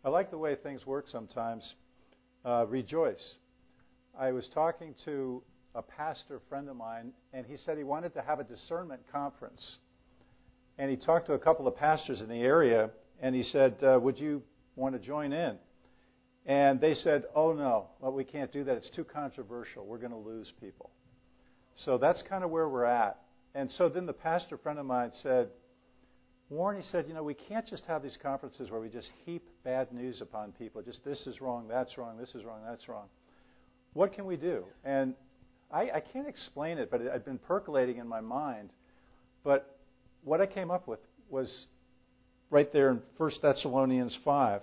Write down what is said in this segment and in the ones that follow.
I like the way things work sometimes. Rejoice. I was talking to a pastor friend of mine, and he said he wanted to have a discernment conference. And he talked to a couple of pastors in the area, and he said, would you want to join in? And they said, oh, no, well, we can't do that. It's too controversial. We're going to lose people. So that's kind of where we're at. And so then the pastor friend of mine said, Warren, he said, we can't just have these conferences where we just heap bad news upon people. Just this is wrong, that's wrong, this is wrong, that's wrong. What can we do? And I can't explain it, but it had been percolating in my mind. But what I came up with was right there in 1 Thessalonians 5,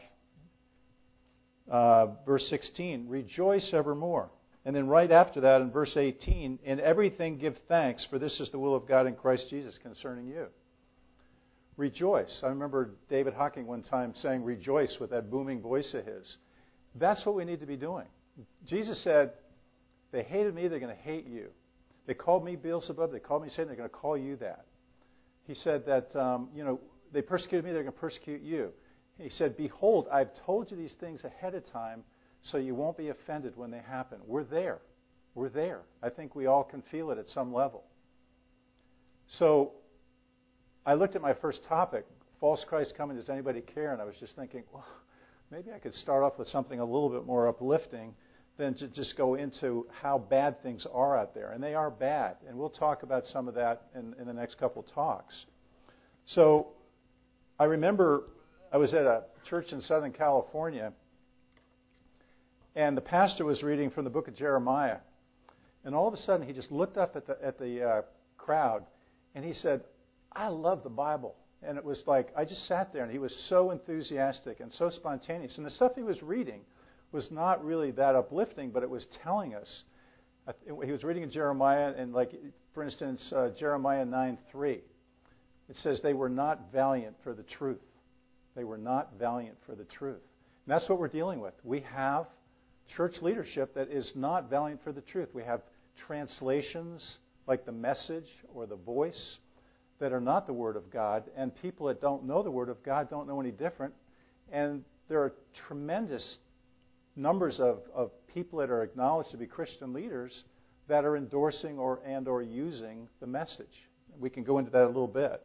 verse 16, rejoice evermore. And then right after that in verse 18, in everything give thanks, for this is the will of God in Christ Jesus concerning you. Rejoice. I remember David Hocking one time saying rejoice with that booming voice of his. That's what we need to be doing. Jesus said, they hated me, they're going to hate you. They called me Beelzebub, they called me Satan, they're going to call you that. He said that, they persecuted me, they're going to persecute you. He said, behold, I've told you these things ahead of time so you won't be offended when they happen. We're there. We're there. I think we all can feel it at some level. So I looked at my first topic, false Christ coming, does anybody care? And I was just thinking, well, maybe I could start off with something a little bit more uplifting than to just go into how bad things are out there. And they are bad. And we'll talk about some of that in the next couple talks. So I remember I was at a church in Southern California, and the pastor was reading from the book of Jeremiah. And all of a sudden, he just looked up at the crowd, and he said, I love the Bible. And it was like, I just sat there, and he was so enthusiastic and so spontaneous. And the stuff he was reading was not really that uplifting, but it was telling us. He was reading in Jeremiah, and like, for instance, Jeremiah 9:3. It says, they were not valiant for the truth. They were not valiant for the truth. And that's what we're dealing with. We have church leadership that is not valiant for the truth. We have translations like the Message or the Voice that are not the Word of God, and people that don't know the Word of God don't know any different. And there are tremendous numbers of people that are acknowledged to be Christian leaders that are endorsing or using the Message. We can go into that a little bit.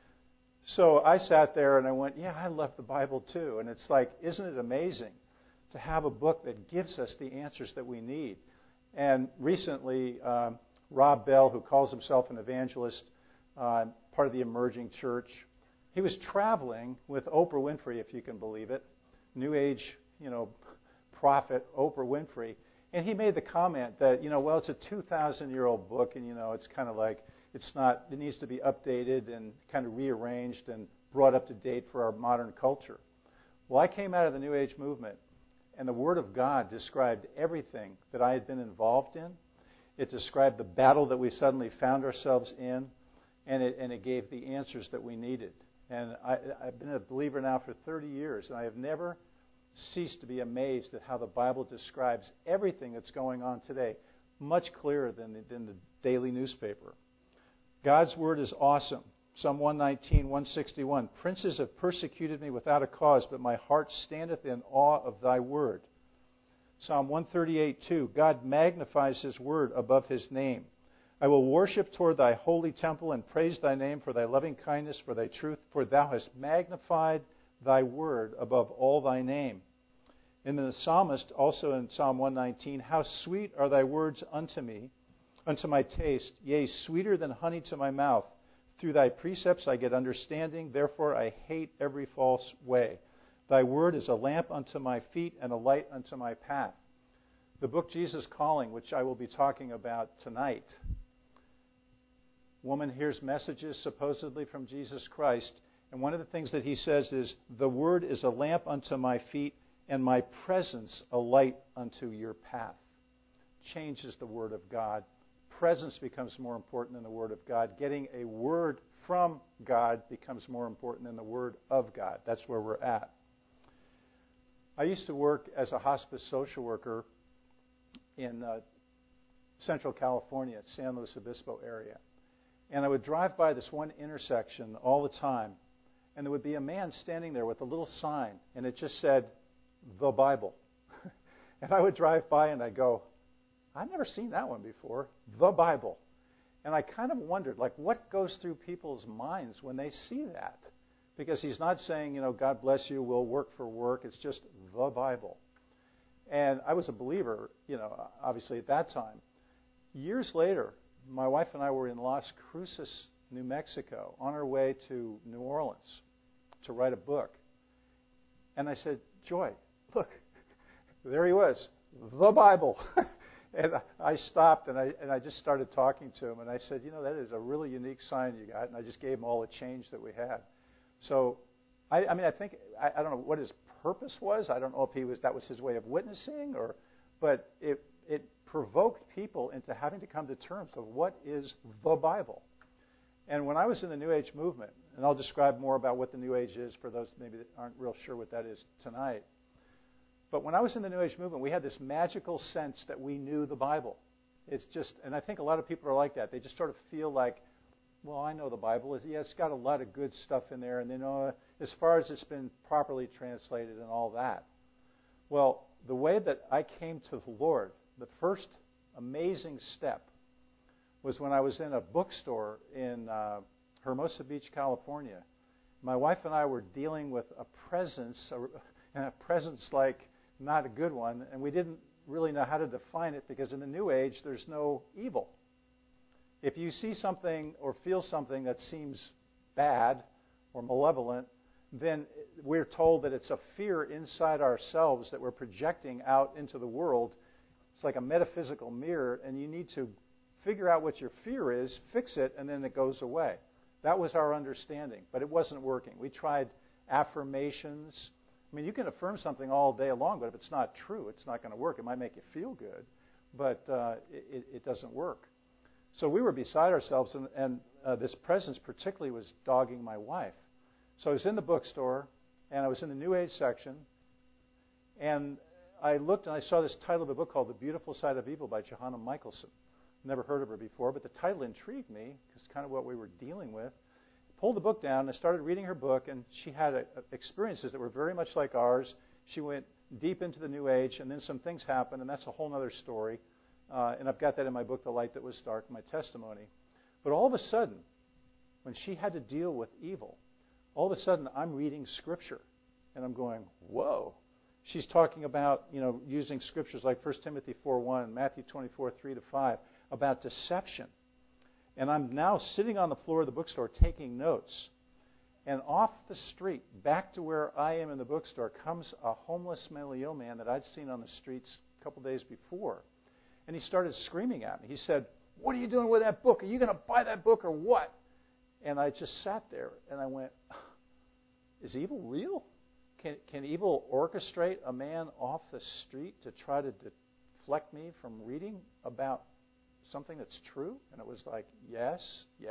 So I sat there and I went, yeah, I love the Bible too. And it's like, isn't it amazing to have a book that gives us the answers that we need? And recently, Rob Bell, who calls himself an evangelist, part of the Emerging Church, he was traveling with Oprah Winfrey, if you can believe it, New Age, prophet Oprah Winfrey. And he made the comment that, well, it's a 2,000-year-old book, and, it's kind of like, it needs to be updated and kind of rearranged and brought up to date for our modern culture. Well, I came out of the New Age movement, and the Word of God described everything that I had been involved in. It described the battle that we suddenly found ourselves in, and it gave the answers that we needed. And I've been a believer now for 30 years, and I have never ceased to be amazed at how the Bible describes everything that's going on today, much clearer than the daily newspaper. God's Word is awesome. Psalm 119, 161. Princes have persecuted me without a cause, but my heart standeth in awe of thy word. Psalm 138, 2. God magnifies his word above his name. I will worship toward thy holy temple and praise thy name for thy loving kindness, for thy truth, for thou hast magnified thy word above all thy name. And then the psalmist, also in Psalm 119, how sweet are thy words unto me, unto my taste, yea, sweeter than honey to my mouth. Through thy precepts I get understanding, therefore I hate every false way. Thy word is a lamp unto my feet and a light unto my path. The book Jesus Calling, which I will be talking about tonight. Woman hears messages supposedly from Jesus Christ, and one of the things that he says is, the word is a lamp unto my feet and my presence a light unto your path. Changes the word of God. Presence becomes more important than the Word of God. Getting a word from God becomes more important than the Word of God. That's where we're at. I used to work as a hospice social worker in Central California, San Luis Obispo area. And I would drive by this one intersection all the time, and there would be a man standing there with a little sign, and it just said, the Bible. And I would drive by and I'd go, I've never seen that one before, the Bible. And I kind of wondered, like, what goes through people's minds when they see that? Because he's not saying, God bless you, we'll work for work. It's just the Bible. And I was a believer, obviously at that time. Years later, my wife and I were in Las Cruces, New Mexico, on our way to New Orleans to write a book. And I said, Joy, look, there he was, the Bible. And I stopped and I just started talking to him. And I said, that is a really unique sign you got. And I just gave him all the change that we had. So, I think, I don't know what his purpose was. I don't know if that was his way of witnessing, but it provoked people into having to come to terms of what is the Bible. And when I was in the New Age movement, and I'll describe more about what the New Age is for those maybe that aren't real sure what that is tonight. But when I was in the New Age movement, we had this magical sense that we knew the Bible. It's just, and I think a lot of people are like that. They just sort of feel like, well, I know the Bible. It's got a lot of good stuff in there, and as far as it's been properly translated and all that. Well, the way that I came to the Lord, the first amazing step was when I was in a bookstore in Hermosa Beach, California. My wife and I were dealing with a presence, and a presence like not a good one, and we didn't really know how to define it because in the New Age there's no evil. If you see something or feel something that seems bad or malevolent, then we're told that it's a fear inside ourselves that we're projecting out into the world. It's like a metaphysical mirror, and you need to figure out what your fear is, fix it, and then it goes away. That was our understanding, but it wasn't working. We tried affirmations. You can affirm something all day long, but if it's not true, it's not going to work. It might make you feel good, but it doesn't work. So we were beside ourselves, and this presence particularly was dogging my wife. So I was in the bookstore, and I was in the New Age section, and I looked and I saw this title of a book called The Beautiful Side of Evil by Johanna Michelson. Never heard of her before, but the title intrigued me because it's kind of what we were dealing with. Pulled the book down, and I started reading her book, and she had experiences that were very much like ours. She went deep into the New Age, and then some things happened, and that's a whole other story. And I've got that in my book, The Light That Was Dark, my testimony. But all of a sudden, when she had to deal with evil, all of a sudden I'm reading Scripture, and I'm going, whoa. She's talking about, using Scriptures like 1 Timothy 4:1, Matthew 24:3-5, about deception. And I'm now sitting on the floor of the bookstore taking notes. And off the street, back to where I am in the bookstore, comes a homeless mentally ill man that I'd seen on the streets a couple days before. And he started screaming at me. He said, "What are you doing with that book? Are you going to buy that book or what?" And I just sat there and I went, is evil real? Can evil orchestrate a man off the street to try to deflect me from reading about something that's true? And it was like, yes.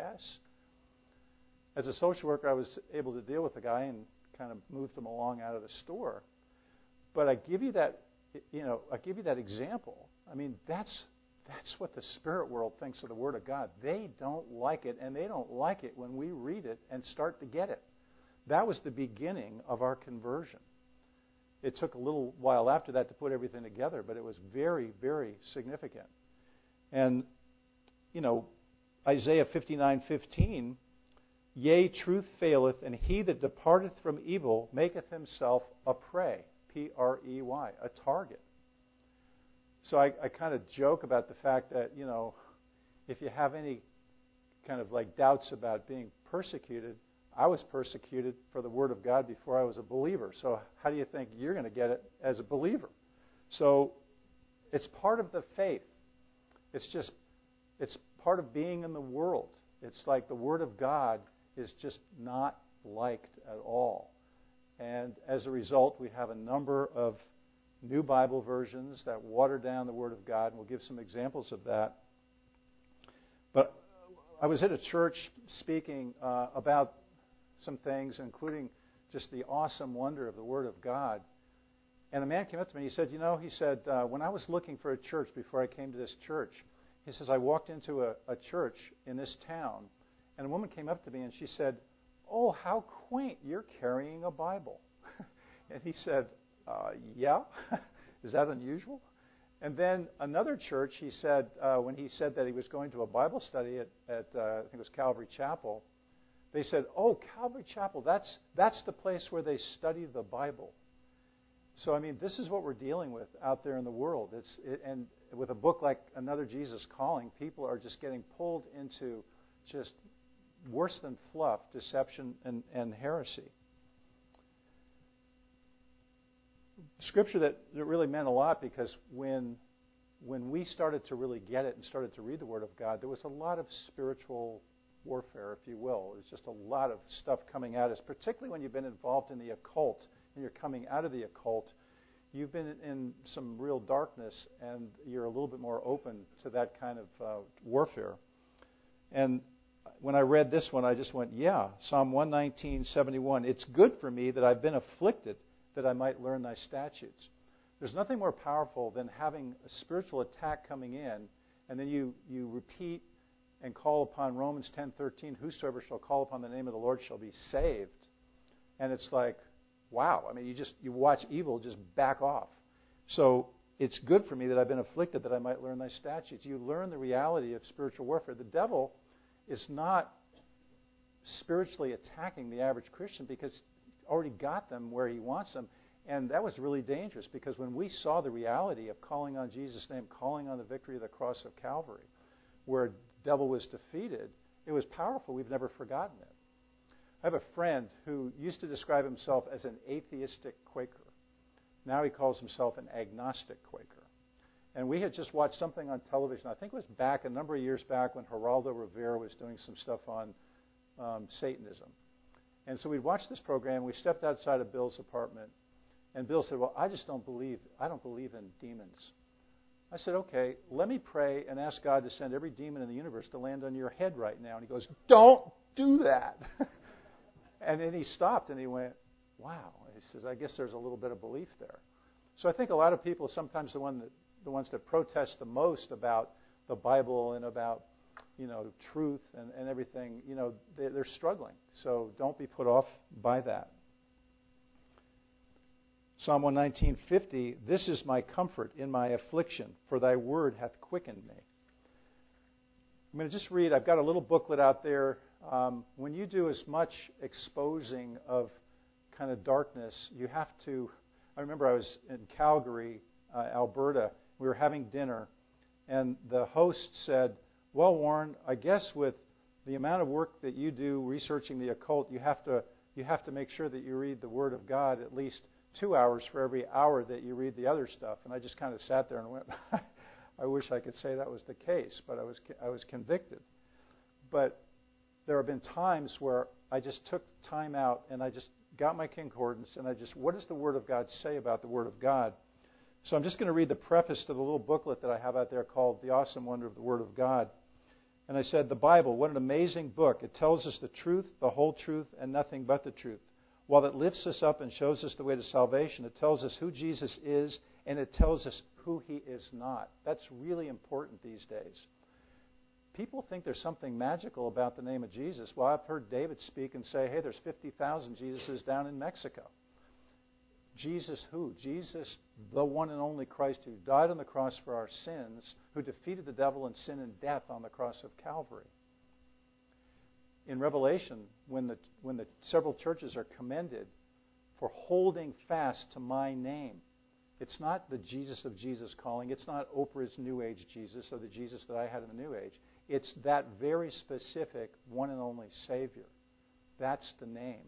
As a social worker, I was able to deal with the guy and kind of moved him along out of the store. But I give you that, example. That's what the spirit world thinks of the Word of God. They don't like it, and they don't like it when we read it and start to get it. That was the beginning of our conversion. It took a little while after that to put everything together, but it was very, very significant. And, Isaiah 59:15, "Yea, truth faileth, and he that departeth from evil maketh himself a prey," P-R-E-Y, a target. So I kind of joke about the fact that, if you have any kind of like doubts about being persecuted, I was persecuted for the Word of God before I was a believer. So how do you think you're going to get it as a believer? So it's part of the faith. It's part of being in the world. It's like the Word of God is just not liked at all. And as a result, we have a number of new Bible versions that water down the Word of God, and we'll give some examples of that. But I was at a church speaking about some things, including just the awesome wonder of the Word of God. And a man came up to me and he said, when I was looking for a church before I came to this church, he says, I walked into a church in this town, and a woman came up to me and she said, "Oh, how quaint, you're carrying a Bible." And he said, yeah, is that unusual? And then another church, he said, when he said that he was going to a Bible study at I think it was Calvary Chapel, they said, oh, Calvary Chapel, that's the place where they study the Bible. So, I mean, this is what we're dealing with out there in the world. And with a book like Another Jesus Calling, people are just getting pulled into just worse than fluff, deception and heresy. Scripture that really meant a lot, because when we started to really get it and started to read the Word of God, there was a lot of spiritual warfare, if you will. There's just a lot of stuff coming at us, particularly when you've been involved in the occult and you're coming out of the occult. You've been in some real darkness, and you're a little bit more open to that kind of warfare. And when I read this one, I just went, yeah, Psalm 119:71. It's good for me that I've been afflicted, that I might learn thy statutes. There's nothing more powerful than having a spiritual attack coming in, and then you repeat and call upon Romans 10:13, whosoever shall call upon the name of the Lord shall be saved. And it's like, wow. I mean, you watch evil just back off. So it's good for me that I've been afflicted, that I might learn thy statutes. You learn the reality of spiritual warfare. The devil is not spiritually attacking the average Christian, because he's already got them where he wants them. And that was really dangerous, because when we saw the reality of calling on Jesus' name, calling on the victory of the cross of Calvary, where the devil was defeated, it was powerful. We've never forgotten it. I have a friend who used to describe himself as an atheistic Quaker. Now he calls himself an agnostic Quaker. And we had just watched something on television, I think it was back a number of years back, when Geraldo Rivera was doing some stuff on Satanism. And so we'd watched this program. We stepped outside of Bill's apartment, and Bill said, well, I don't believe in demons. I said, okay, let me pray and ask God to send every demon in the universe to land on your head right now. And he goes, don't do that. And then he stopped and he went, wow. He says, I guess there's a little bit of belief there. So I think a lot of people, sometimes the ones that protest the most about the Bible and about, truth and everything, they're struggling. So don't be put off by that. Psalm 119:50, this is my comfort in my affliction, for thy word hath quickened me. I'm going to just read, I've got a little booklet out there. When you do as much exposing of kind of darkness, you have to, I remember I was in Calgary, Alberta. We were having dinner, and the host said, well, Warren, I guess with the amount of work that you do researching the occult, you have to make sure that you read the Word of God at least 2 hours for every hour that you read the other stuff. And I just kind of sat there and went, I wish I could say that was the case, but I was convicted. But there have been times where I just took time out and I just got my concordance and what does the Word of God say about the Word of God? So I'm just going to read the preface to the little booklet that I have out there called The Awesome Wonder of the Word of God. And I said, the Bible, what an amazing book. It tells us the truth, the whole truth, and nothing but the truth. While it lifts us up and shows us the way to salvation, it tells us who Jesus is, and it tells us who He is not. That's really important these days. People think there's something magical about the name of Jesus. Well, I've heard David speak and say, hey, there's 50,000 Jesuses down in Mexico. Jesus who? Jesus, the one and only Christ who died on the cross for our sins, who defeated the devil and sin and death on the cross of Calvary. In Revelation, when the several churches are commended for holding fast to my name, it's not the Jesus of Jesus calling. It's not Oprah's New Age Jesus or the Jesus that I had in the New Age. It's that very specific one and only Savior. That's the name.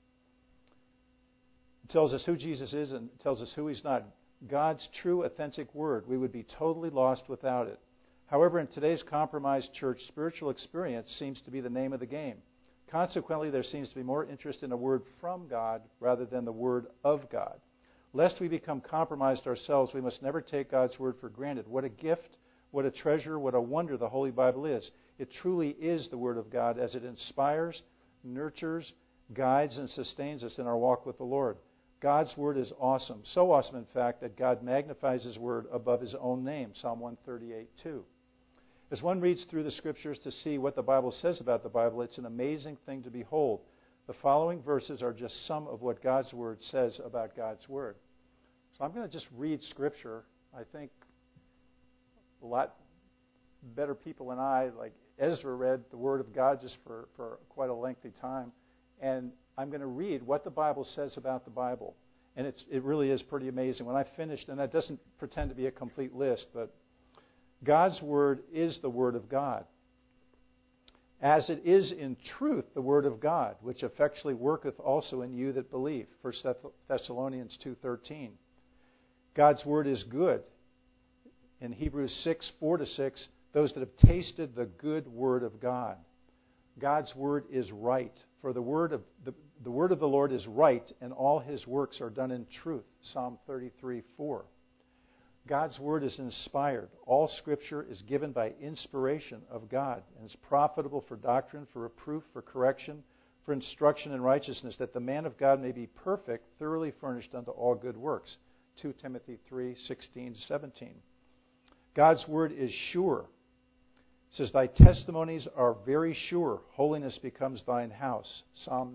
It tells us who Jesus is and it tells us who He's not. God's true, authentic Word. We would be totally lost without it. However, in today's compromised church, spiritual experience seems to be the name of the game. Consequently, there seems to be more interest in a word from God rather than the Word of God. Lest we become compromised ourselves, we must never take God's Word for granted. What a gift, what a treasure, what a wonder the Holy Bible is. It truly is the Word of God as it inspires, nurtures, guides, and sustains us in our walk with the Lord. God's Word is awesome. So awesome, in fact, that God magnifies His Word above His own name. Psalm 138:2. As one reads through the Scriptures to see what the Bible says about the Bible, it's an amazing thing to behold. The following verses are just some of what God's Word says about God's Word. So I'm going to just read Scripture. I think a lot better people than I, like Ezra, read the Word of God just for quite a lengthy time. And I'm going to read what the Bible says about the Bible. And it really is pretty amazing. When I finished, and that doesn't pretend to be a complete list, but God's Word is the Word of God, as it is in truth the Word of God, which effectually worketh also in you that believe. 1 Thessalonians 2:13. God's Word is good. In Hebrews 6:4-6, those that have tasted the good Word of God. God's Word is right. For the word of the Lord is right, and all His works are done in truth. Psalm 33:4. God's Word is inspired. All Scripture is given by inspiration of God and is profitable for doctrine, for reproof, for correction, for instruction in righteousness, that the man of God may be perfect, thoroughly furnished unto all good works. 2 Timothy 3:16-17. God's Word is sure. It says, thy testimonies are very sure. Holiness becomes thine house. Psalm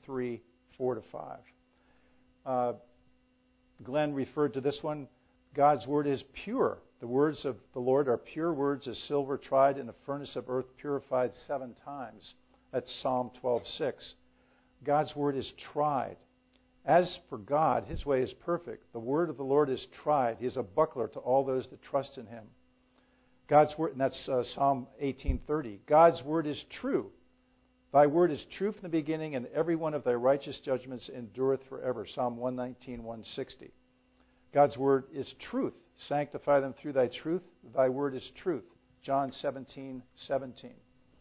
93:4-5. Glenn referred to this one. God's Word is pure. The words of the Lord are pure words as silver tried in a furnace of earth purified 7 times. That's Psalm 12:6. God's Word is tried. As for God, His way is perfect. The Word of the Lord is tried. He is a buckler to all those that trust in Him. God's Word, and that's Psalm 18:30. God's Word is true. Thy Word is true from the beginning, and every one of thy righteous judgments endureth forever. Psalm 119:160. God's Word is truth. Sanctify them through thy truth. Thy Word is truth. John 17:17.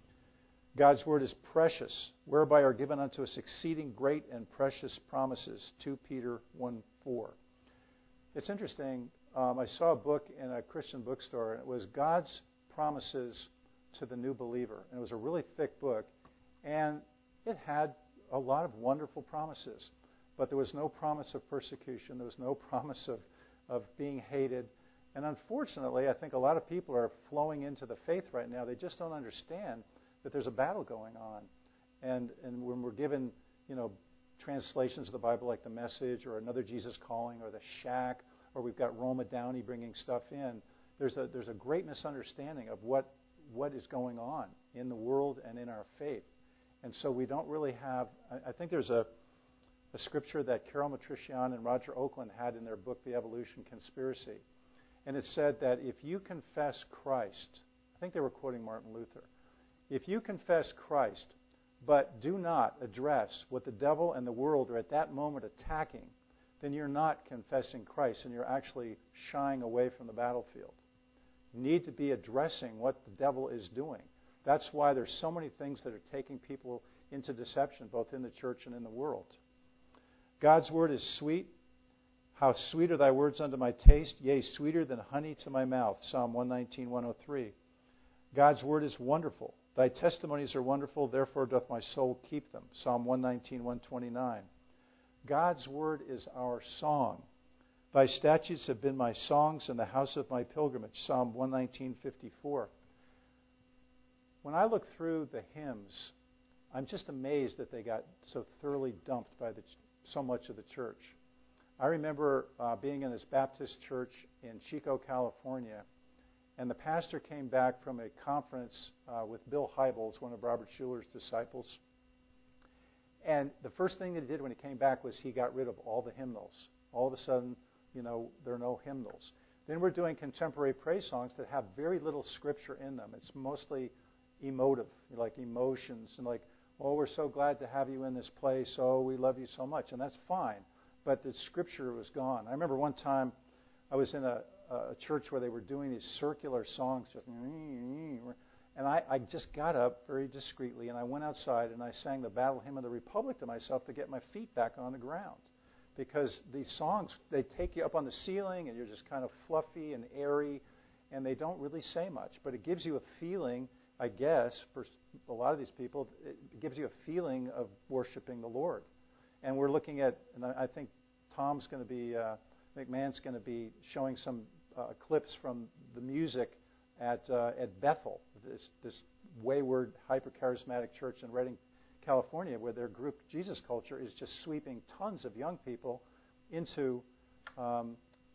God's Word is precious, whereby are given unto us exceeding great and precious promises. 2 Peter 1:4. It's interesting. I saw a book in a Christian bookstore, and it was God's Promises to the New Believer. And it was a really thick book, and it had a lot of wonderful promises. But there was no promise of persecution. There was no promise of being hated. And unfortunately, I think a lot of people are flowing into the faith right now. They just don't understand that there's a battle going on. And when we're given, translations of the Bible like The Message or Another Jesus Calling or The Shack, or we've got Roma Downey bringing stuff in, there's a great misunderstanding of what is going on in the world and in our faith. And so we don't really have, I think there's a scripture that Carol Matrician and Roger Oakland had in their book, The Evolution Conspiracy. And it said that if you confess Christ, I think they were quoting Martin Luther, if you confess Christ, but do not address what the devil and the world are at that moment attacking, then you're not confessing Christ and you're actually shying away from the battlefield. You need to be addressing what the devil is doing. That's why there's so many things that are taking people into deception, both in the church and in the world. God's Word is sweet. How sweet are thy words unto my taste, yea, sweeter than honey to my mouth. Psalm 119:103. God's Word is wonderful. Thy testimonies are wonderful, therefore doth my soul keep them. Psalm 119:129. God's Word is our song. Thy statutes have been my songs in the house of my pilgrimage. Psalm 119:54. When I look through the hymns, I'm just amazed that they got so thoroughly dumped by so much of the church. I remember being in this Baptist church in Chico, California, and the pastor came back from a conference with Bill Hybels, one of Robert Schuller's disciples. And the first thing that he did when he came back was he got rid of all the hymnals. All of a sudden, there are no hymnals. Then we're doing contemporary praise songs that have very little scripture in them. It's mostly emotive, like emotions, and like, oh, we're so glad to have you in this place. Oh, we love you so much. And that's fine. But the scripture was gone. I remember one time I was in a church where they were doing these circular songs, and I just got up very discreetly and I went outside and I sang the Battle Hymn of the Republic to myself to get my feet back on the ground. Because these songs, they take you up on the ceiling and you're just kind of fluffy and airy and they don't really say much. But it gives you a feeling, I guess, for a lot of these people, it gives you a feeling of worshiping the Lord. And we're looking at, and I think Tom's going to be, McMahon's going to be showing some clips from the music at Bethel, this wayward, hyper-charismatic church in Redding, California, where their group Jesus Culture is just sweeping tons of young people into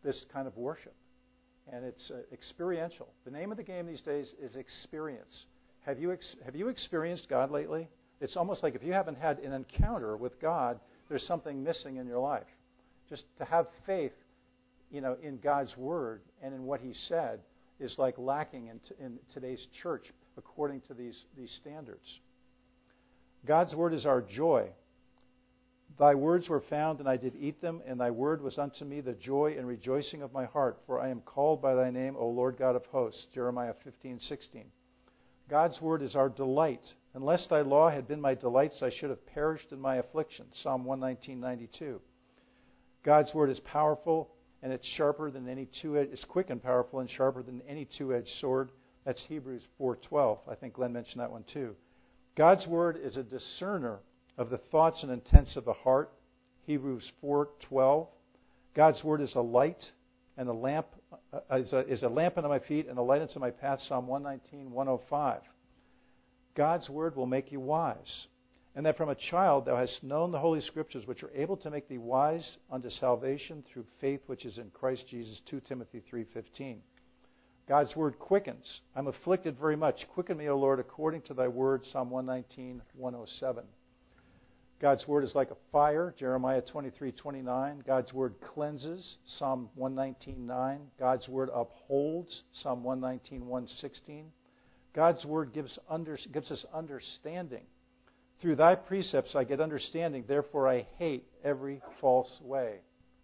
this kind of worship. And it's experiential. The name of the game these days is experience. Have you experienced God lately? It's almost like if you haven't had an encounter with God, there's something missing in your life. Just to have faith, in God's Word and in what He said is like lacking in today's church according to these standards. God's Word is our joy. Thy words were found, and I did eat them, and thy word was unto me the joy and rejoicing of my heart, for I am called by thy name, O Lord God of hosts. Jeremiah 15:16. God's word is our delight. Unless thy law had been my delights, I should have perished in my affliction. Psalm 119:92. God's word is powerful, and it's sharper than any two-edged. It's quick and powerful and sharper than any two-edged sword. That's Hebrews 4:12. I think Glenn mentioned that one too. God's word is a discerner of the thoughts and intents of the heart. Hebrews 4:12. God's word is a light and a lamp is a lamp unto my feet and a light unto my path. Psalm 119:105. God's word will make you wise, and that from a child thou hast known the Holy Scriptures, which are able to make thee wise unto salvation through faith which is in Christ Jesus. 2 Timothy 3:15. God's word quickens. I'm afflicted very much. Quicken me, O Lord, according to thy word. Psalm 119:107. God's word is like a fire. Jeremiah 23:29. God's word cleanses. Psalm 119:9. God's word upholds. Psalm 119:116. God's word gives us understanding. Through thy precepts I get understanding. Therefore I hate every false way.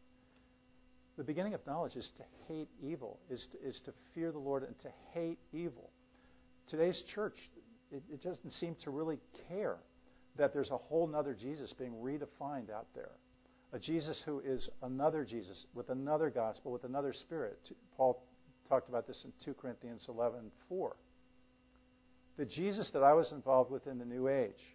The beginning of knowledge is to hate evil, is to fear the Lord and to hate evil. Today's church, it doesn't seem to really care that there's a whole other Jesus being redefined out there. A Jesus who is another Jesus, with another gospel, with another spirit. Paul talked about this in 2 Corinthians 11:4. The Jesus that I was involved with in the New Age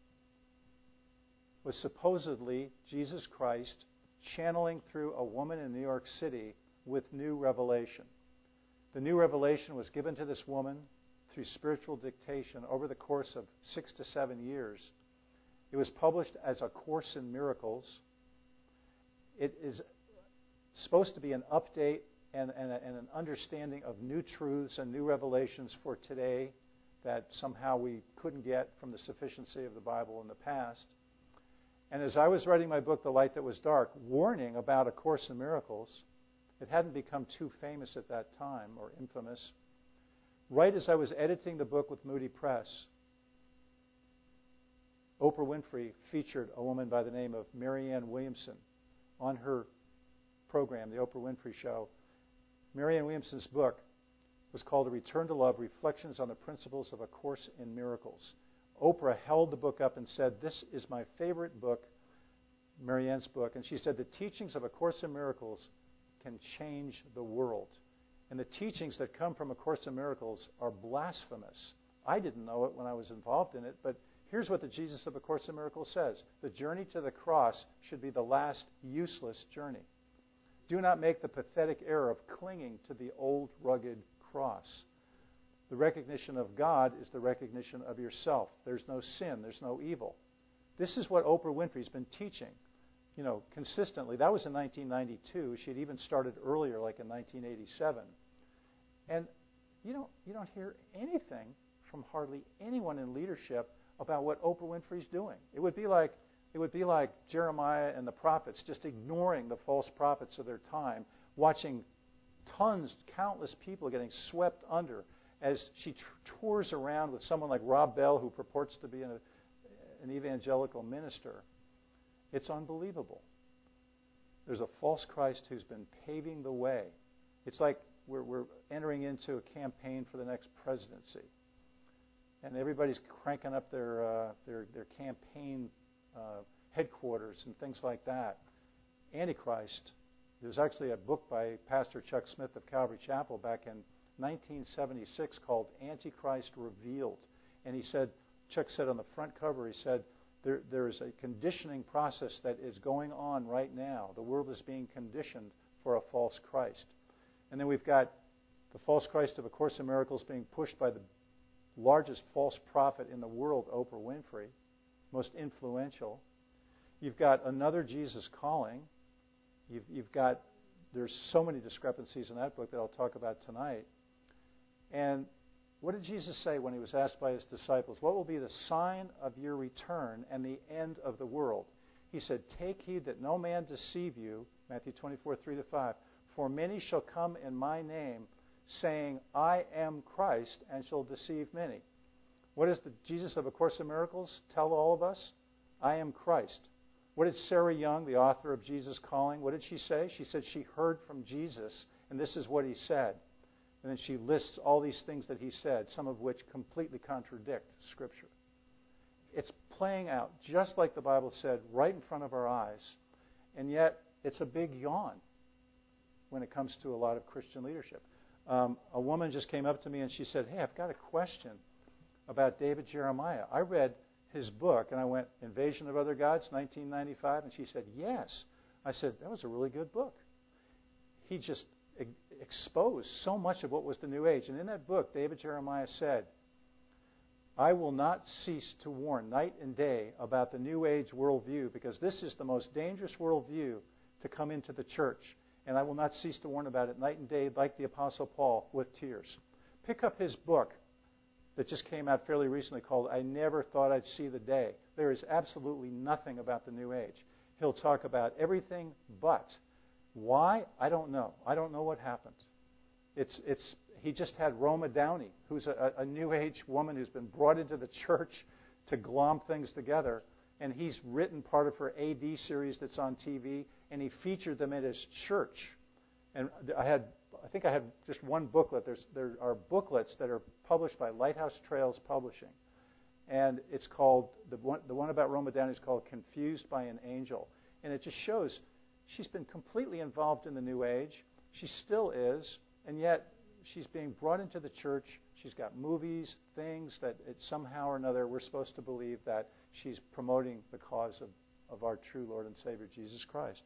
was supposedly Jesus Christ channeling through a woman in New York City with new revelation. The new revelation was given to this woman through spiritual dictation over the course of 6 to 7 years. It was published as A Course in Miracles. It is supposed to be an update and an understanding of new truths and new revelations for today that somehow we couldn't get from the sufficiency of the Bible in the past. And as I was writing my book, The Light That Was Dark, warning about A Course in Miracles, it hadn't become too famous at that time or infamous. Right as I was editing the book with Moody Press, Oprah Winfrey featured a woman by the name of Marianne Williamson on her program, The Oprah Winfrey Show. Marianne Williamson's book was called A Return to Love, Reflections on the Principles of A Course in Miracles. Oprah held the book up and said, "This is my favorite book," Marianne's book. And she said, "The teachings of A Course in Miracles can change the world. And the teachings that come from A Course in Miracles are blasphemous." I didn't know it when I was involved in it, but here's what the Jesus of A Course in Miracles says. The journey to the cross should be the last useless journey. Do not make the pathetic error of clinging to the old rugged cross. The recognition of God is the recognition of yourself. There's no sin. There's no evil. This is what Oprah Winfrey's been teaching, consistently. That was in 1992. She had even started earlier, like in 1987. And you don't hear anything from hardly anyone in leadership about what Oprah Winfrey's doing. It would be like Jeremiah and the prophets just ignoring the false prophets of their time, watching countless people getting swept under as she tours around with someone like Rob Bell, who purports to be an evangelical minister. It's unbelievable. There's a false Christ who's been paving the way. It's like we're entering into a campaign for the next presidency. And everybody's cranking up their campaign headquarters and things like that. Antichrist. There's actually a book by Pastor Chuck Smith of Calvary Chapel back in 1976 called Antichrist Revealed. And Chuck said on the front cover, he said, there is a conditioning process that is going on right now. The world is being conditioned for a false Christ. And then we've got the false Christ of A Course in Miracles being pushed by the largest false prophet in the world, Oprah Winfrey, most influential. You've got another Jesus calling. You've got there's so many discrepancies in that book that I'll talk about tonight. And what did Jesus say when he was asked by his disciples, what will be the sign of your return and the end of the world? He said, take heed that no man deceive you, Matthew 24:3-5. For many shall come in my name, saying, I am Christ, and shall deceive many. What does the Jesus of A Course in Miracles tell all of us? I am Christ. What did Sarah Young, the author of Jesus Calling, what did she say? She said she heard from Jesus, and this is what he said. And then she lists all these things that he said, some of which completely contradict Scripture. It's playing out just like the Bible said, right in front of our eyes. And yet, it's a big yawn when it comes to a lot of Christian leadership. A woman just came up to me and she said, hey, I've got a question about David Jeremiah. I read his book, and I went, Invasion of Other Gods, 1995, and she said, yes. I said, that was a really good book. He just exposed so much of what was the New Age. And in that book, David Jeremiah said, I will not cease to warn night and day about the New Age worldview, because this is the most dangerous worldview to come into the church. And I will not cease to warn about it night and day, like the Apostle Paul, with tears. Pick up his book that just came out fairly recently called I Never Thought I'd See the Day. There is absolutely nothing about the New Age. He'll talk about everything but. Why? I don't know. I don't know what happened. He just had Roma Downey, who's a New Age woman who's been brought into the church to glom things together. And he's written part of her AD series that's on TV, and he featured them at his church. And I think I had just one booklet. There are booklets that are published by Lighthouse Trails Publishing. And it's called, the one about Roma Downey is called Confused by an Angel. And it just shows she's been completely involved in the New Age. She still is, and yet she's being brought into the church. She's got movies, things that somehow or another we're supposed to believe that she's promoting the cause of our true Lord and Savior, Jesus Christ.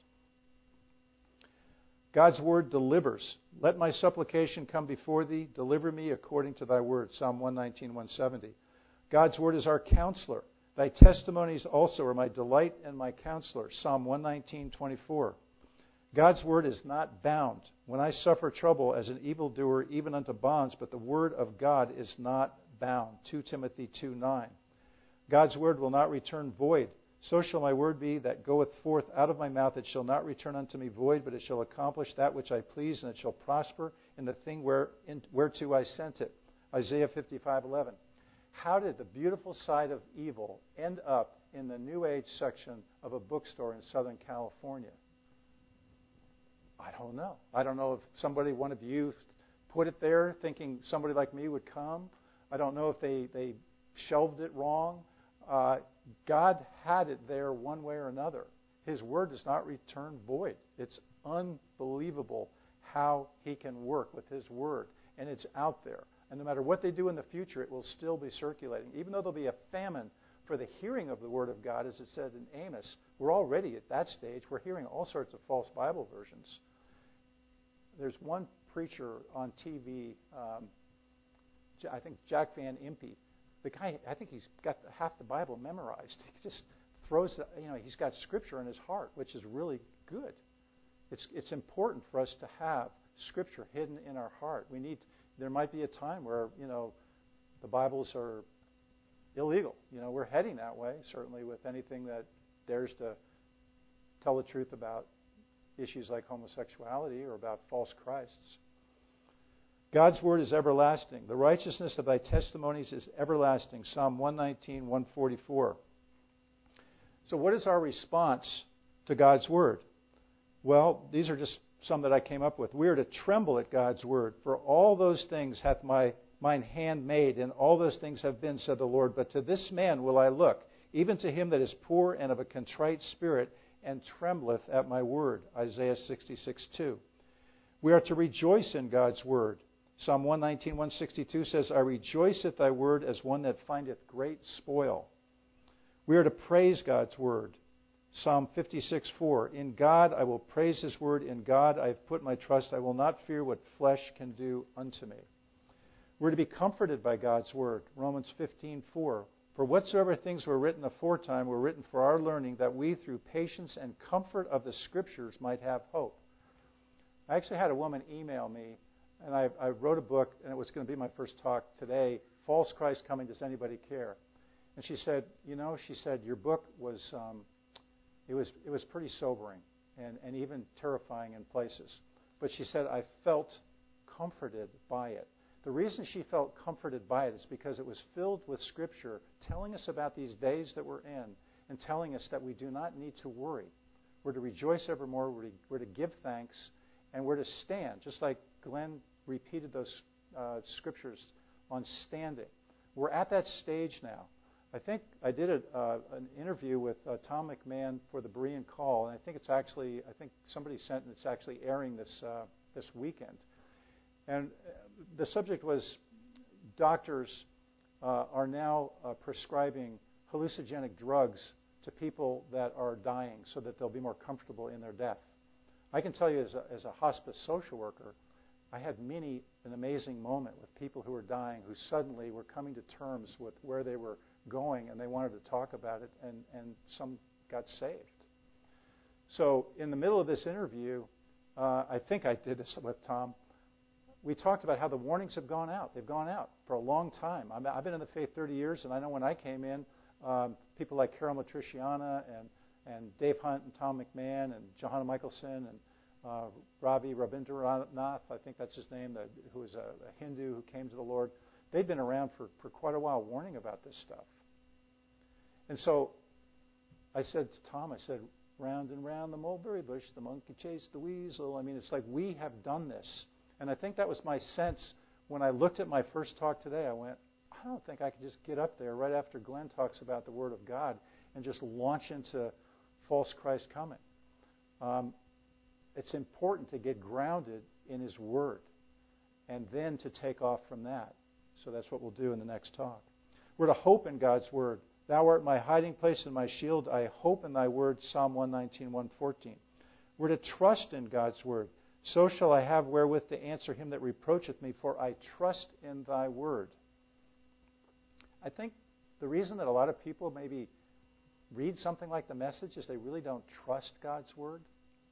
God's word delivers. Let my supplication come before thee. Deliver me according to thy word. Psalm 119, 170. God's word is our counselor. Thy testimonies also are my delight and my counselor. Psalm 119, 24. God's word is not bound. When I suffer trouble as an evildoer, even unto bonds, but the word of God is not bound. 2 Timothy 2, 9. God's word will not return void. So shall my word be that goeth forth out of my mouth. It shall not return unto me void, but it shall accomplish that which I please, and it shall prosper in the thing whereto I sent it. Isaiah 55:11. How did the beautiful side of evil end up in the New Age section of a bookstore in Southern California? I don't know. I don't know if one of you put it there thinking somebody like me would come. I don't know if they shelved it wrong. God had it there one way or another. His word does not return void. It's unbelievable how he can work with his word. And it's out there. And no matter what they do in the future, it will still be circulating. Even though there'll be a famine for the hearing of the word of God, as it said in Amos, we're already at that stage. We're hearing all sorts of false Bible versions. There's one preacher on TV, I think Jack Van Impe. The guy, I think he's got half the Bible memorized. He just throws, he's got Scripture in his heart, which is really good. It's important for us to have Scripture hidden in our heart. There might be a time where, the Bibles are illegal. We're heading that way, certainly with anything that dares to tell the truth about issues like homosexuality or about false Christs. God's word is everlasting. The righteousness of thy testimonies is everlasting. Psalm 119, 144. So what is our response to God's word? Well, these are just some that I came up with. We are to tremble at God's word. For all those things hath mine hand made, and all those things have been, said the Lord. But to this man will I look, even to him that is poor and of a contrite spirit, and trembleth at my word. Isaiah 66, 2. We are to rejoice in God's word. Psalm 119, 162 says, I rejoice at thy word as one that findeth great spoil. We are to praise God's word. Psalm 56, 4. In God I will praise his word. In God I have put my trust. I will not fear what flesh can do unto me. We're to be comforted by God's word. Romans 15, 4. For whatsoever things were written aforetime were written for our learning, that we through patience and comfort of the Scriptures might have hope. I actually had a woman email me, and I wrote a book, and it was going to be my first talk today, False Christ Coming, Does Anybody Care? And she said, your book was, it was pretty sobering and even terrifying in places. But she said, I felt comforted by it. The reason she felt comforted by it is because it was filled with Scripture telling us about these days that we're in and telling us that we do not need to worry. We're to rejoice evermore. We're to give thanks. And we're to stand, just like Glenn repeated those Scriptures on standing. We're at that stage now. I think I did an interview with Tom McMahon for the Berean Call, and I think somebody sent, and it's actually airing this weekend. And the subject was doctors are now prescribing hallucinogenic drugs to people that are dying so that they'll be more comfortable in their death. I can tell you as a hospice social worker, I had an amazing moment with people who were dying who suddenly were coming to terms with where they were going, and they wanted to talk about it, and some got saved. So in the middle of this interview, I think I did this with Tom, we talked about how the warnings have gone out. They've gone out for a long time. I've been in the faith 30 years, and I know when I came in, people like Carol Matriciana and Dave Hunt and Tom McMahon and Johanna Michelson and Ravi Rabindranath, I think that's his name, who was a Hindu who came to the Lord. They'd been around for quite a while warning about this stuff. And so I said to Tom, round and round the mulberry bush, the monkey chased the weasel. I mean, it's like we have done this. And I think that was my sense when I looked at my first talk today. I went, I don't think I could just get up there right after Glenn talks about the Word of God and just launch into false Christ coming. It's important to get grounded in His Word and then to take off from that. So that's what we'll do in the next talk. We're to hope in God's Word. Thou art my hiding place and my shield. I hope in thy word, Psalm 119, 114. We're to trust in God's Word. So shall I have wherewith to answer him that reproacheth me, for I trust in thy word. I think the reason that a lot of people maybe read something like the Message is they really don't trust God's Word.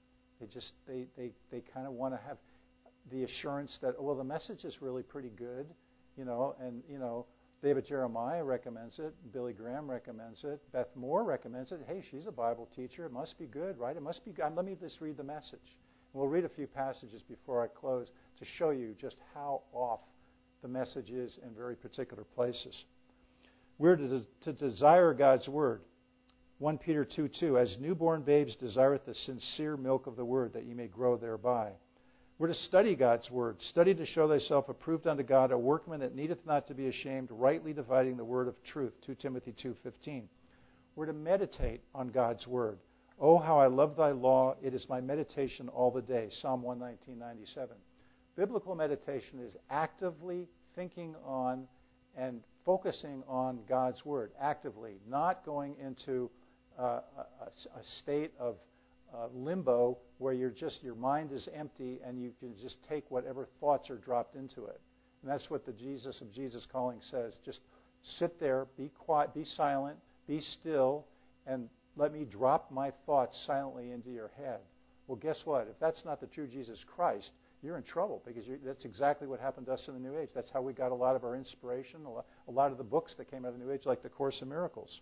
They kind of want to have the assurance that, well, the Message is really pretty good, and David Jeremiah recommends it, Billy Graham recommends it, Beth Moore recommends it. Hey, she's a Bible teacher. It must be good, right? It must be good. Let me just read the Message. We'll read a few passages before I close to show you just how off the Message is in very particular places. We're to desire God's Word. 1 Peter 2:2, as newborn babes desireth the sincere milk of the Word, that ye may grow thereby. We're to study God's Word. Study to show thyself approved unto God, a workman that needeth not to be ashamed, rightly dividing the word of truth. 2 Timothy 2:15. We're to meditate on God's Word. Oh, how I love thy law. It is my meditation all the day. Psalm 119:97. Biblical meditation is actively thinking on and focusing on God's Word. Actively. Not going into a state of limbo where your mind is empty and you can just take whatever thoughts are dropped into it. And that's what the Jesus of Jesus Calling says. Just sit there, be quiet, be silent, be still, and let me drop my thoughts silently into your head. Well, guess what? If that's not the true Jesus Christ, you're in trouble, because that's exactly what happened to us in the New Age. That's how we got a lot of our inspiration, a lot of the books that came out of the New Age, like the Course in Miracles.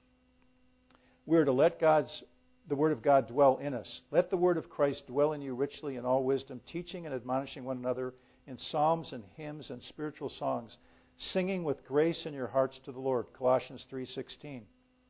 We're to let the Word of God dwell in us. Let the Word of Christ dwell in you richly in all wisdom, teaching and admonishing one another in psalms and hymns and spiritual songs, singing with grace in your hearts to the Lord. Colossians 3:16.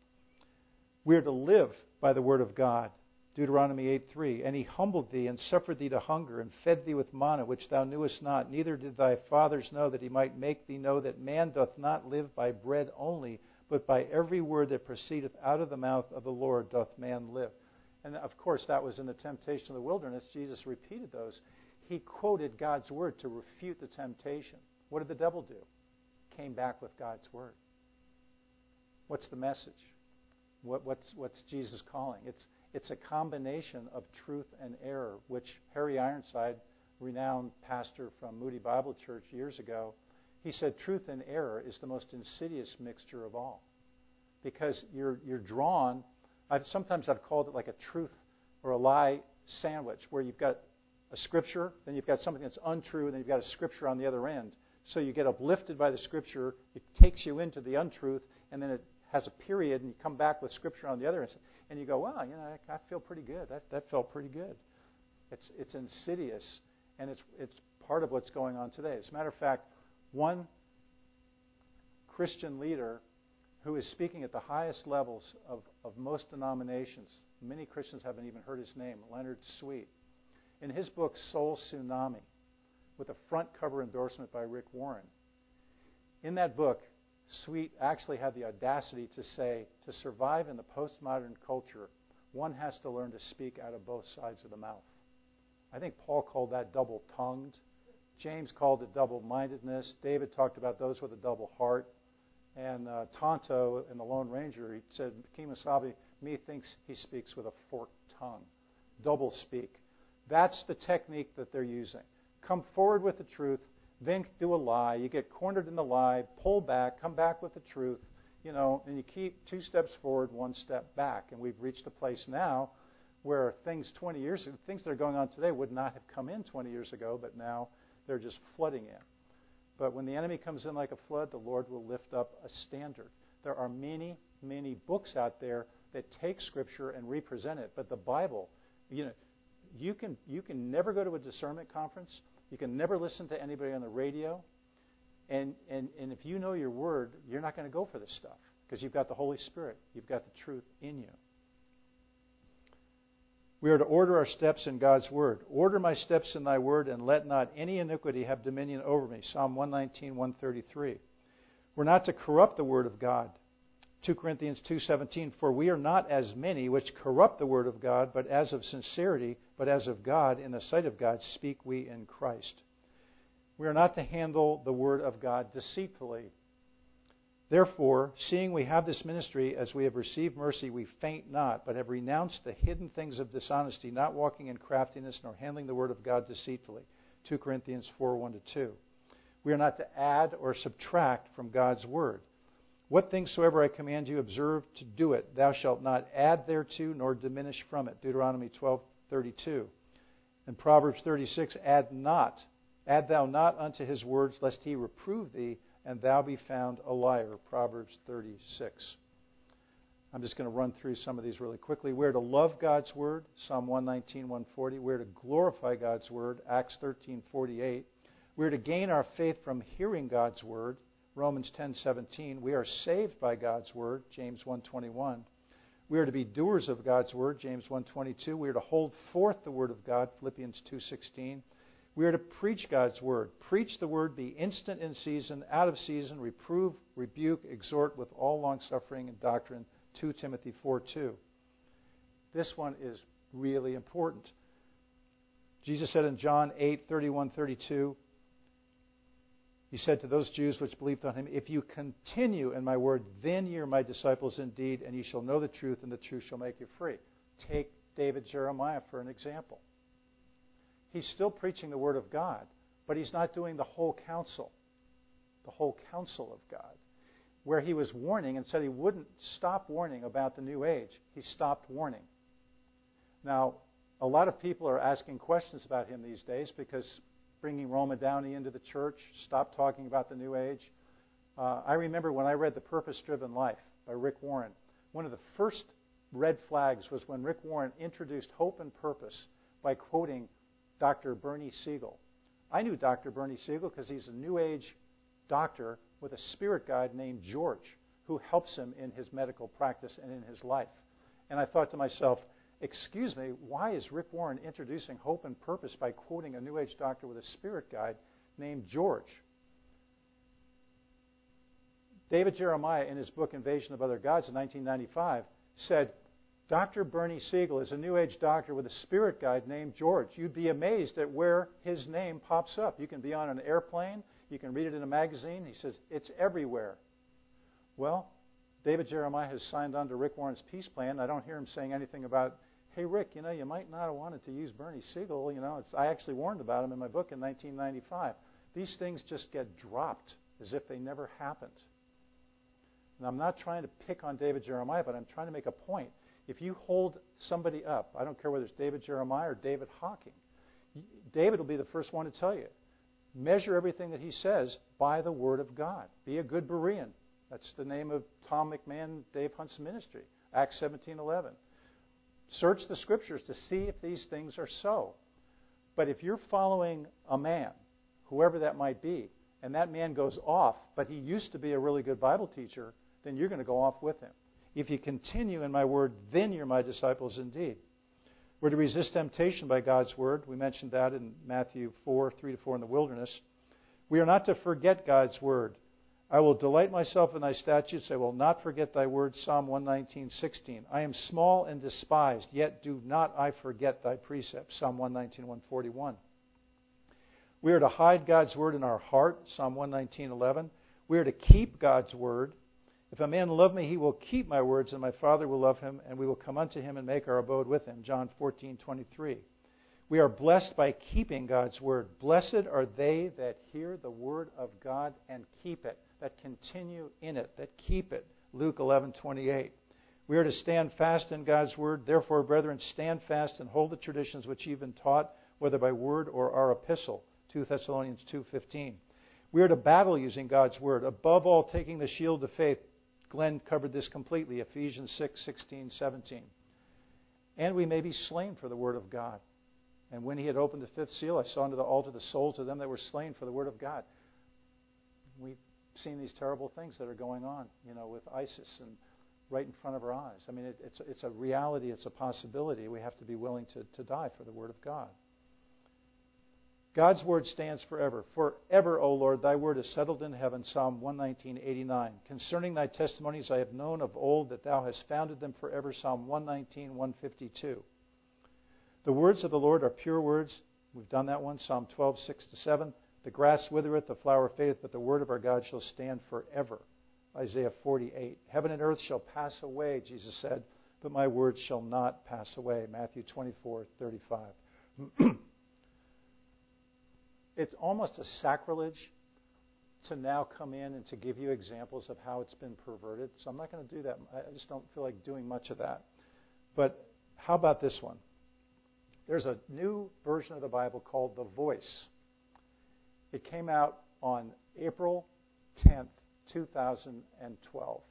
We are to live by the Word of God. Deuteronomy 8:3. And he humbled thee and suffered thee to hunger and fed thee with manna which thou knewest not, neither did thy fathers know, that he might make thee know that man doth not live by bread only, but by every word that proceedeth out of the mouth of the Lord doth man live. And of course that was in the temptation of the wilderness. Jesus repeated those. He quoted God's Word to refute the temptation. What did the devil do? Came back with God's Word. What's the message? What's Jesus calling? It's a combination of truth and error, which Harry Ironside, renowned pastor from Moody Bible Church years ago, he said truth and error is the most insidious mixture of all. Because you're drawn, sometimes I've called it like a truth or a lie sandwich, where you've got a scripture, then you've got something that's untrue, and then you've got a scripture on the other end. So you get uplifted by the scripture, it takes you into the untruth, and then it has a period, and you come back with scripture on the other end, and you go, wow, I feel pretty good. That felt pretty good. It's insidious, and it's part of what's going on today. As a matter of fact, one Christian leader who is speaking at the highest levels of most denominations, many Christians haven't even heard his name, Leonard Sweet. In his book, Soul Tsunami, with a front cover endorsement by Rick Warren, in that book, Sweet actually had the audacity to say, to survive in the postmodern culture, one has to learn to speak out of both sides of the mouth. I think Paul called that double-tongued. James called it double-mindedness. David talked about those with a double heart. And Tonto in The Lone Ranger, he said, Kemosabe, methinks he speaks with a forked tongue. Double speak. That's the technique that they're using. Come forward with the truth, then do a lie. You get cornered in the lie, pull back, come back with the truth, and you keep 2 steps forward, 1 step back. And we've reached a place now where things that are going on today would not have come in 20 years ago, but now they're just flooding in. But when the enemy comes in like a flood, the Lord will lift up a standard. There are many, many books out there that take Scripture and represent it. But the Bible, you can never go to a discernment conference. You can never listen to anybody on the radio. And if you know your Word, you're not going to go for this stuff because you've got the Holy Spirit. You've got the truth in you. We are to order our steps in God's Word. Order my steps in thy word, and let not any iniquity have dominion over me. Psalm 119, 133. We're not to corrupt the Word of God. 2 Corinthians 2:17. For we are not as many which corrupt the Word of God, but as of sincerity, but as of God, in the sight of God, speak we in Christ. We are not to handle the Word of God deceitfully. Therefore, seeing we have this ministry, as we have received mercy, we faint not, but have renounced the hidden things of dishonesty, not walking in craftiness, nor handling the word of God deceitfully. 2 Corinthians 4:1-2. We are not to add or subtract from God's word. What things soever I command you, observe to do it. Thou shalt not add thereto, nor diminish from it. Deuteronomy 12:32. And Proverbs 36, add thou not unto his words, lest he reprove thee, and thou be found a liar. Proverbs 36. I'm just going to run through some of these really quickly. We're to love God's word. Psalm 119, 140. We're to glorify God's word. Acts 13:48. We're to gain our faith from hearing God's word. Romans 10:17. We are saved by God's word. James 1:21. We are to be doers of God's word. James 1:22. We are to hold forth the word of God. Philippians 2:16. We are to preach God's word. Preach the word, be instant in season, out of season, reprove, rebuke, exhort with all longsuffering and doctrine. 2 Timothy 4:2. This one is really important. Jesus said in John 8:31-32, He said to those Jews which believed on Him, if you continue in my word, then ye are my disciples indeed, and ye shall know the truth, and the truth shall make you free. Take David Jeremiah for an example. He's still preaching the Word of God, but he's not doing the whole counsel of God. Where he was warning and said he wouldn't stop warning about the New Age, he stopped warning. Now, a lot of people are asking questions about him these days because bringing Roma Downey into the church, stopped talking about the New Age. I remember when I read The Purpose-Driven Life by Rick Warren, one of the first red flags was when Rick Warren introduced hope and purpose by quoting Dr. Bernie Siegel. I knew Dr. Bernie Siegel because he's a New Age doctor with a spirit guide named George who helps him in his medical practice and in his life. And I thought to myself, excuse me, why is Rick Warren introducing hope and purpose by quoting a New Age doctor with a spirit guide named George? David Jeremiah, in his book Invasion of Other Gods in 1995, said, Dr. Bernie Siegel is a New Age doctor with a spirit guide named George. You'd be amazed at where his name pops up. You can be on an airplane. You can read it in a magazine. He says, it's everywhere. Well, David Jeremiah has signed on to Rick Warren's peace plan. I don't hear him saying anything about, hey, Rick, you might not have wanted to use Bernie Siegel. I actually warned about him in my book in 1995. These things just get dropped as if they never happened. And I'm not trying to pick on David Jeremiah, but I'm trying to make a point. If you hold somebody up, I don't care whether it's David Jeremiah or David Hawking, David will be the first one to tell you. Measure everything that he says by the Word of God. Be a good Berean. That's the name of Tom McMahon, Dave Hunt's ministry. Acts 17:11. Search the Scriptures to see if these things are so. But if you're following a man, whoever that might be, and that man goes off, but he used to be a really good Bible teacher, then you're going to go off with him. If you continue in my word, then you're my disciples indeed. We're to resist temptation by God's word. We mentioned that in Matthew 4:3-4 in the wilderness. We are not to forget God's word. I will delight myself in thy statutes. I will not forget thy word. Psalm 119:16. I am small and despised, yet do not I forget thy precepts. Psalm 119:141. We are to hide God's word in our heart. Psalm 119:11. We are to keep God's word. If a man love me, he will keep my words, and my Father will love him, and we will come unto him and make our abode with him. John 14:23. We are blessed by keeping God's word. Blessed are they that hear the word of God and keep it, that continue in it, that keep it. Luke 11:28. We are to stand fast in God's word. Therefore, brethren, stand fast and hold the traditions which you've been taught, whether by word or our epistle. 2 Thessalonians 2:15. We are to battle using God's word. Above all, taking the shield of faith. Glenn covered this completely, Ephesians 6:16-17. And we may be slain for the word of God. And when he had opened the fifth seal, I saw under the altar the souls of them that were slain for the word of God. We've seen these terrible things that are going on, with ISIS and right in front of our eyes. I mean, it's a reality, it's a possibility. We have to be willing to die for the word of God. God's word stands forever. Forever, O Lord, thy word is settled in heaven. Psalm 119:89. Concerning thy testimonies I have known of old that thou hast founded them forever. Psalm 119:152. The words of the Lord are pure words. We've done that one. Psalm 12:6-7. The grass withereth, the flower fadeth, but the word of our God shall stand forever. Isaiah 48. Heaven and earth shall pass away, Jesus said, but my words shall not pass away. Matthew 24:35. It's almost a sacrilege to now come in and to give you examples of how it's been perverted. So I'm not going to do that. I just don't feel like doing much of that. But how about this one? There's a new version of the Bible called The Voice. It came out on April 10th, 2012.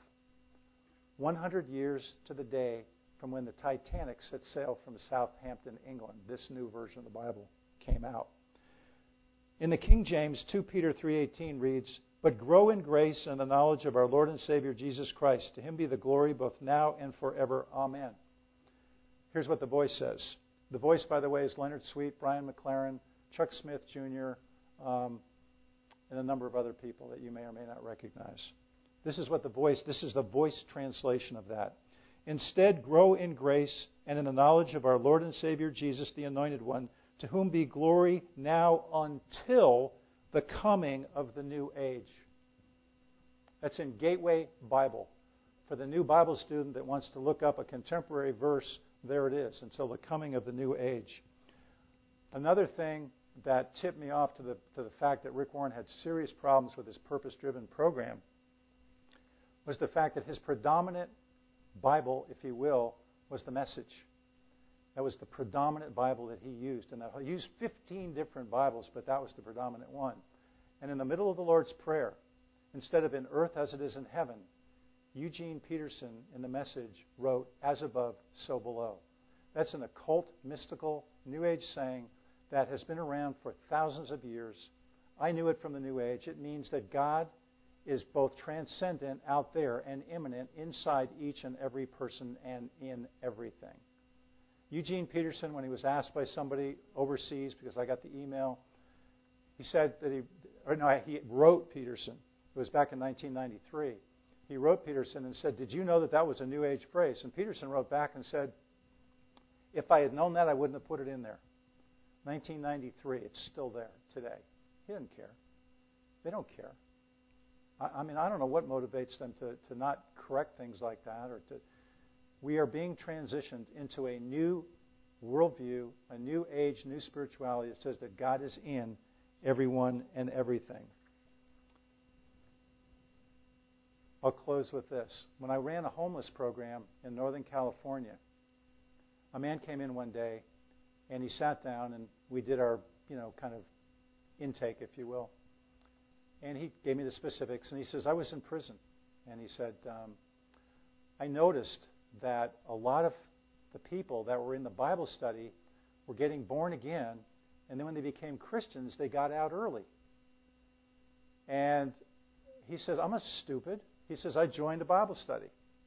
100 years to the day from when the Titanic set sail from Southampton, England. This new version of the Bible came out. In the King James, 2 Peter 3:18 reads, But grow in grace and the knowledge of our Lord and Savior Jesus Christ. To him be the glory both now and forever. Amen. Here's what The Voice says. The Voice, by the way, is Leonard Sweet, Brian McLaren, Chuck Smith Jr., and a number of other people that you may or may not recognize. This is the Voice translation of that. Instead, grow in grace and in the knowledge of our Lord and Savior Jesus, the Anointed One, to whom be glory now until the coming of the new age. That's in Gateway Bible. For the new Bible student that wants to look up a contemporary verse, there it is, until the coming of the new age. Another thing that tipped me off to the fact that Rick Warren had serious problems with his purpose-driven program was the fact that his predominant Bible, if you will, was the Message. That was the predominant Bible that he used. And he used 15 different Bibles, but that was the predominant one. And in the middle of the Lord's Prayer, instead of in earth as it is in heaven, Eugene Peterson in the Message wrote, as above, so below. That's an occult, mystical, New Age saying that has been around for thousands of years. I knew it from the New Age. It means that God is both transcendent out there and immanent inside each and every person and in everything. Eugene Peterson, when he was asked by somebody overseas, because I got the email, he said that he wrote Peterson. It was back in 1993. He wrote Peterson and said, did you know that was a New Age phrase? And Peterson wrote back and said, if I had known that, I wouldn't have put it in there. 1993, it's still there today. He didn't care. They don't care. I don't know what motivates them to not correct things like that or to... We are being transitioned into a new worldview, a new age, new spirituality that says that God is in everyone and everything. I'll close with this. When I ran a homeless program in Northern California, a man came in one day and he sat down and we did our, kind of intake, if you will. And he gave me the specifics, and he says, I was in prison. And he said, I noticed that a lot of the people that were in the Bible study were getting born again, and then when they became Christians, they got out early. And he said, I'm not stupid. He says, I joined a Bible study.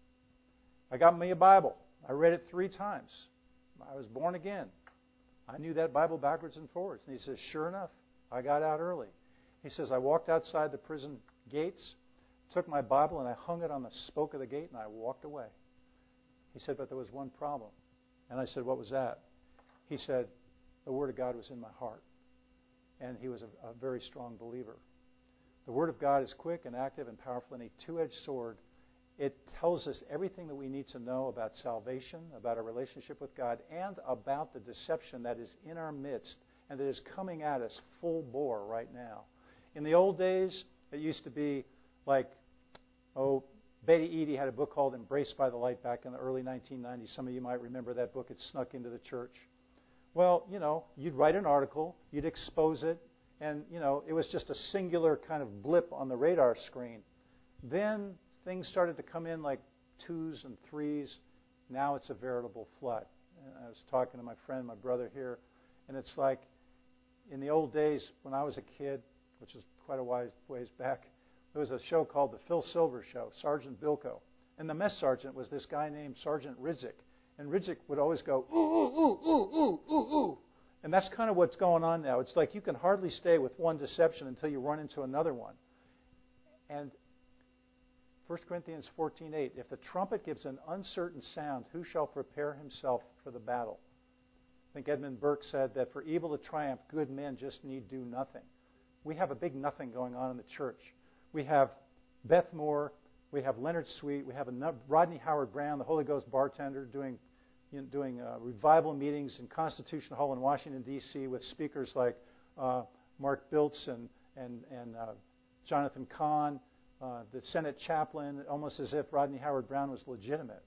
I got me a Bible. I read it 3 times. I was born again. I knew that Bible backwards and forwards. And he says, sure enough, I got out early. He says, I walked outside the prison gates, took my Bible, and I hung it on the spoke of the gate, and I walked away. He said, but there was one problem. And I said, what was that? He said, the Word of God was in my heart. And he was a very strong believer. The Word of God is quick and active and powerful, and a two-edged sword. It tells us everything that we need to know about salvation, about our relationship with God, and about the deception that is in our midst and that is coming at us full bore right now. In the old days, it used to be like, Betty Eadie had a book called Embraced by the Light back in the early 1990s. Some of you might remember that book. It snuck into the church. Well, you'd write an article, you'd expose it, and, it was just a singular kind of blip on the radar screen. Then things started to come in like 2s and 3s. Now it's a veritable flood. And I was talking to my friend, my brother here, and it's like in the old days when I was a kid, which is quite a ways back, there was a show called The Phil Silver Show, Sergeant Bilko. And the mess sergeant was this guy named Sergeant Ridzik. And Ridzik would always go, ooh, ooh, ooh, ooh, ooh, ooh. And that's kind of what's going on now. It's like you can hardly stay with one deception until you run into another one. And 1 Corinthians 14:8, if the trumpet gives an uncertain sound, who shall prepare himself for the battle? I think Edmund Burke said that for evil to triumph, good men just need do nothing. We have a big nothing going on in the church. We have Beth Moore, we have Leonard Sweet, we have Rodney Howard Brown, the Holy Ghost bartender, doing revival meetings in Constitution Hall in Washington, D.C. with speakers like Mark Biltz and Jonathan Cahn, the Senate chaplain, almost as if Rodney Howard Brown was legitimate.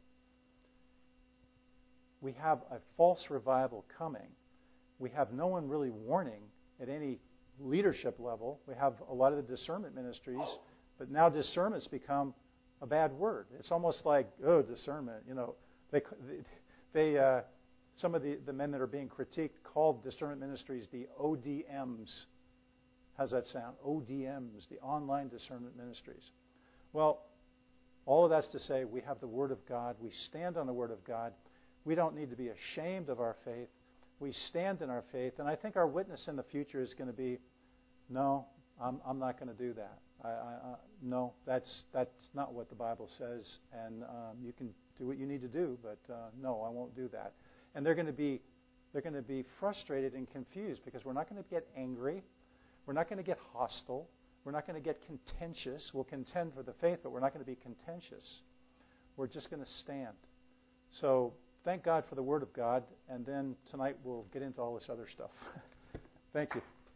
We have a false revival coming. We have no one really warning at any leadership level. We have a lot of the discernment ministries, but now discernment's become a bad word. It's almost like, discernment. Some of the men that are being critiqued called discernment ministries the ODMs. How's that sound? ODMs, the online discernment ministries. Well, all of that's to say we have the Word of God. We stand on the Word of God. We don't need to be ashamed of our faith. We stand in our faith. And I think our witness in the future is going to be, no, I'm not going to do that. No, that's not what the Bible says. And you can do what you need to do, but no, I won't do that. And they're going to be frustrated and confused because we're not going to get angry. We're not going to get hostile. We're not going to get contentious. We'll contend for the faith, but we're not going to be contentious. We're just going to stand. So thank God for the Word of God, and then tonight we'll get into all this other stuff. Thank you.